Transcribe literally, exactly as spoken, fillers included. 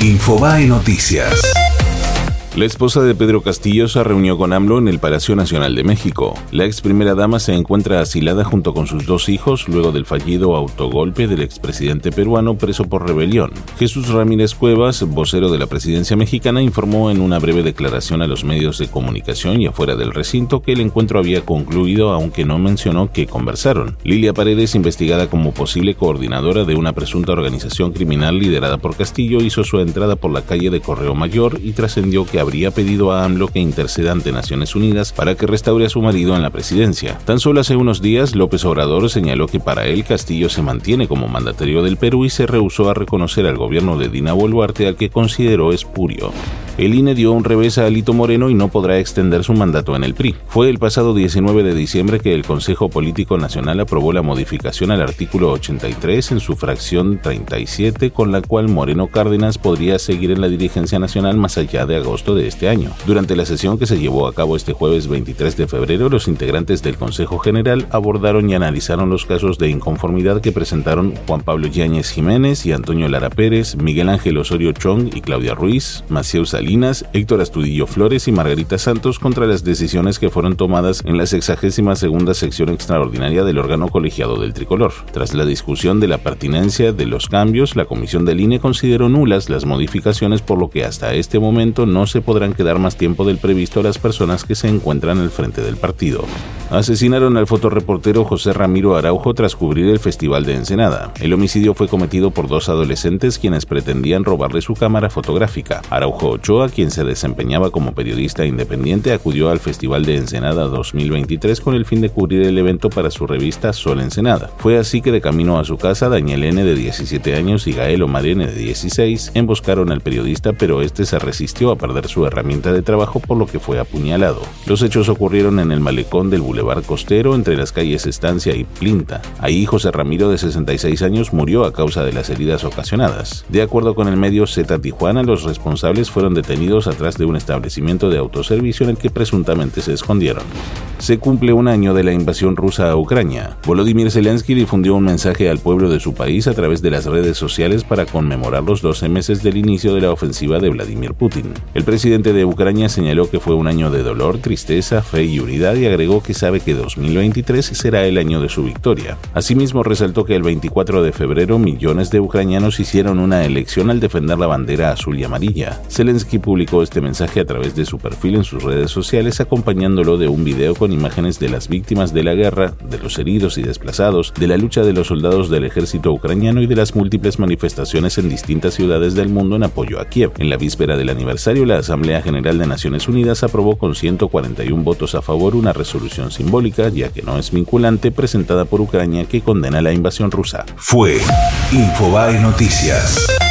Infobae Noticias. La esposa de Pedro Castillo se reunió con AMLO en el Palacio Nacional de México. La ex primera dama se encuentra asilada junto con sus dos hijos luego del fallido autogolpe del expresidente peruano preso por rebelión. Jesús Ramírez Cuevas, vocero de la presidencia mexicana, informó en una breve declaración a los medios de comunicación y afuera del recinto que el encuentro había concluido, aunque no mencionó qué conversaron. Lilia Paredes, investigada como posible coordinadora de una presunta organización criminal liderada por Castillo, hizo su entrada por la calle de Correo Mayor y trascendió que habría pedido a AMLO que interceda ante Naciones Unidas para que restaure a su marido en la presidencia. Tan solo hace unos días, López Obrador señaló que para él Castillo se mantiene como mandatario del Perú y se rehusó a reconocer al gobierno de Dina Boluarte, al que consideró espurio. El I N E dio un revés a Alito Moreno y no podrá extender su mandato en el P R I. Fue el pasado diecinueve de diciembre que el Consejo Político Nacional aprobó la modificación al artículo ochenta y tres en su fracción treinta y siete, con la cual Moreno Cárdenas podría seguir en la dirigencia nacional más allá de agosto de este año. Durante la sesión que se llevó a cabo este jueves veintitrés de febrero, los integrantes del Consejo General abordaron y analizaron los casos de inconformidad que presentaron Juan Pablo Yáñez Jiménez y Antonio Lara Pérez, Miguel Ángel Osorio Chong y Claudia Ruiz, Macieu Salinas, Héctor Astudillo Flores y Margarita Santos contra las decisiones que fueron tomadas en la sexagésima segunda sección extraordinaria del órgano colegiado del Tricolor. Tras la discusión de la pertinencia de los cambios, la comisión del I N E consideró nulas las modificaciones, por lo que hasta este momento no se podrán quedar más tiempo del previsto a las personas que se encuentran al frente del partido. Asesinaron al fotoreportero José Ramiro Araujo tras cubrir el Festival de Ensenada. El homicidio fue cometido por dos adolescentes quienes pretendían robarle su cámara fotográfica. Araujo Ochoa, quien se desempeñaba como periodista independiente, acudió al Festival de Ensenada dos mil veintitrés con el fin de cubrir el evento para su revista Sol Ensenada. Fue así que de camino a su casa, Daniel N., de diecisiete años, y Gael Omar N., de dieciséis, emboscaron al periodista, pero este se resistió a perder su herramienta de trabajo, por lo que fue apuñalado. Los hechos ocurrieron en el malecón del Boulevard Costero, entre las calles Estancia y Plinta. Ahí José Ramiro, de sesenta y seis años, murió a causa de las heridas ocasionadas. De acuerdo con el medio Z Tijuana, los responsables fueron detenidos atrás de un establecimiento de autoservicio en el que presuntamente se escondieron. Se cumple un año de la invasión rusa a Ucrania. Volodymyr Zelensky difundió un mensaje al pueblo de su país a través de las redes sociales para conmemorar los doce meses del inicio de la ofensiva de Vladimir Putin. El presidente de Ucrania señaló que fue un año de dolor, tristeza, fe y unidad, y agregó que sabe que dos mil veintitrés será el año de su victoria. Asimismo, resaltó que el veinticuatro de febrero millones de ucranianos hicieron una elección al defender la bandera azul y amarilla. Zelensky publicó este mensaje a través de su perfil en sus redes sociales, acompañándolo de un video con imágenes de las víctimas de la guerra, de los heridos y desplazados, de la lucha de los soldados del ejército ucraniano y de las múltiples manifestaciones en distintas ciudades del mundo en apoyo a Kiev. En la víspera del aniversario, la Asamblea General de Naciones Unidas aprobó con ciento cuarenta y uno votos a favor una resolución simbólica, ya que no es vinculante, presentada por Ucrania, que condena la invasión rusa. Fue Infobae Noticias.